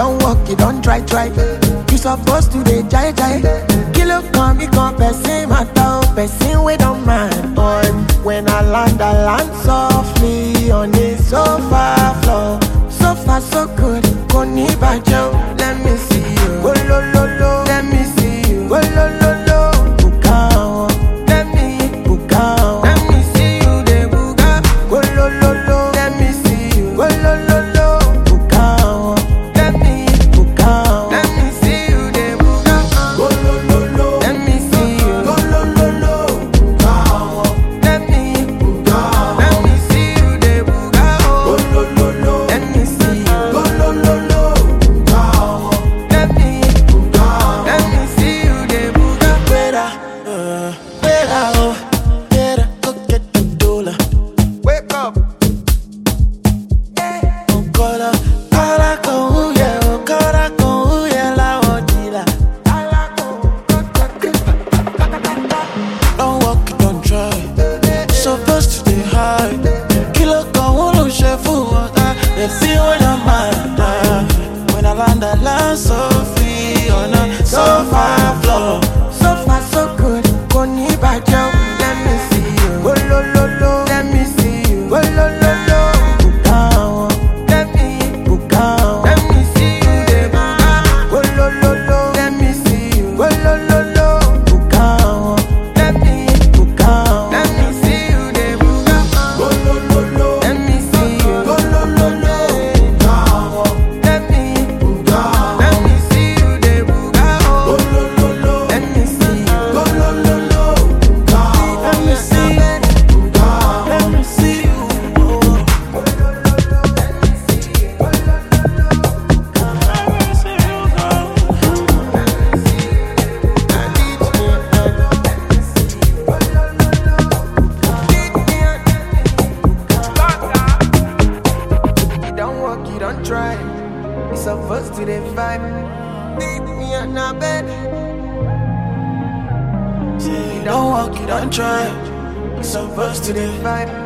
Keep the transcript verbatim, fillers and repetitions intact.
don't walk, you don't try, try. You supposed to dey jai jai. Kilo come, me come, person matter, person we don't mind. Boy, when I land, I land softly on the sofa floor. So far, so good. Koni bajo, let me see you. Go lo lo lo, let me see you. Go lo lo lo, bukao. Let me bukao. Let me see you, de buka. Go lo lo lo, let me see you. Go lo lo lo, bukao. Let me bukao. Let me see you, de buka. Go lo lo lo, let me see you. Go lo lo lo, bukao. Let me bukao. Let me see you, de buka. Go lo lo lo, let me see you. Go lo lo lo, bukao. Let me bukao. Let me see you, de buka. Wera, uh, wera, oh, wera, go get the dollar. Wake up. Okola, kala ko uye, okora ko uye la odila. Don't walk, don't try. Supposed to stay high. Kilo ko ulu shefu water. They feel when I'm mad. When I land, I land so free on a sofa floor. So far, so good. Koni bajo, let me see you. Go lo lo lo, let me see you. Go lo lo lo, bukao. Let me bukao. Let me see you, de buka. Go lo lo lo, let me see you. Go lo lo lo, bukao. Let me bukao. Let me see you, de buka. Go lo lo lo, let me see you. Go lo lo lo, bukao. Let me bukao. Let me see you, de buka. Go lo lo lo, let me see you. Go lo lo lo, bukao. Let me see you, bukao. Let me see you. You don't walk, you don't try. You supposed to the vibe. Leave me on a bed. You don't walk, you don't try. You supposed to the vibe.